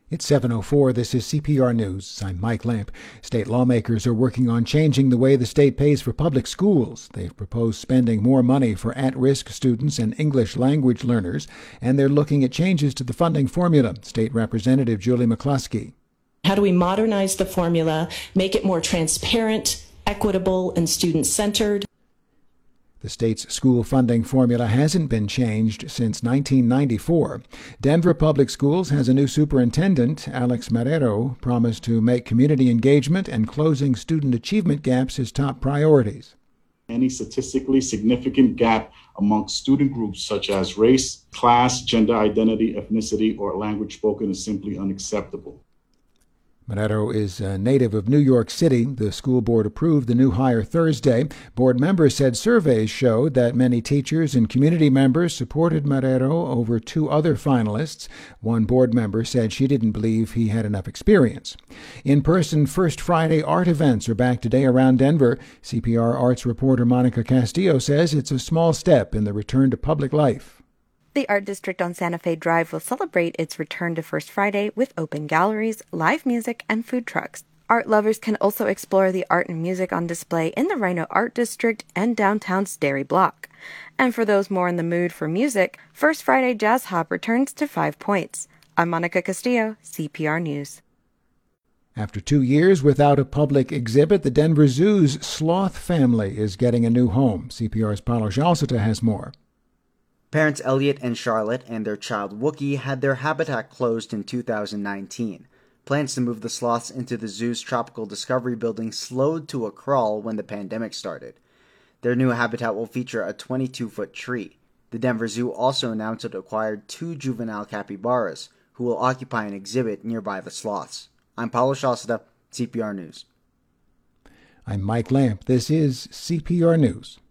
It's 7:04. This is CPR News. I'm Mike Lamp. State lawmakers are working on changing the way the state pays for public schools. They've proposed spending more money for at-risk students and English language learners, and they're looking at changes to the funding formula. State Representative Julie McCluskey. How do we modernize the formula, make it more transparent, equitable, and student-centered? The state's school funding formula hasn't been changed since 1994. Denver Public Schools has a new superintendent. Alex Marrero promised to make community engagement and closing student achievement gaps his top priorities. Any statistically significant gap amongst student groups such as race, class, gender identity, ethnicity, or language spoken is simply unacceptable. Marrero is a native of New York City. The school board approved the new hire Thursday. Board members said surveys showed that many teachers and community members supported Marrero over two other finalists. One board member said she didn't believe he had enough experience. In-person First Friday art events are back today around Denver. CPR arts reporter Monica Castillo says it's a small step in the return to public life. The Art District on Santa Fe Drive will celebrate its return to First Friday with open galleries, live music, and food trucks. Art lovers can also explore the art and music on display in the Rhino Art District and downtown's Dairy Block. And for those more in the mood for music, First Friday Jazz Hop returns to 5 Points. I'm Monica Castillo, CPR News. After 2 years without a public exhibit, the Denver Zoo's sloth family is getting a new home. CPR's Paulo Jalseta has more. Parents Elliot and Charlotte and their child Wookie had their habitat closed in 2019. Plans to move the sloths into the zoo's Tropical Discovery building slowed to a crawl when the pandemic started. Their new habitat will feature a 22-foot tree. The Denver Zoo also announced it acquired 2 juvenile capybaras, who will occupy an exhibit nearby the sloths. I'm Paulo Jalseta, CPR News. I'm Mike Lamp. This is CPR News.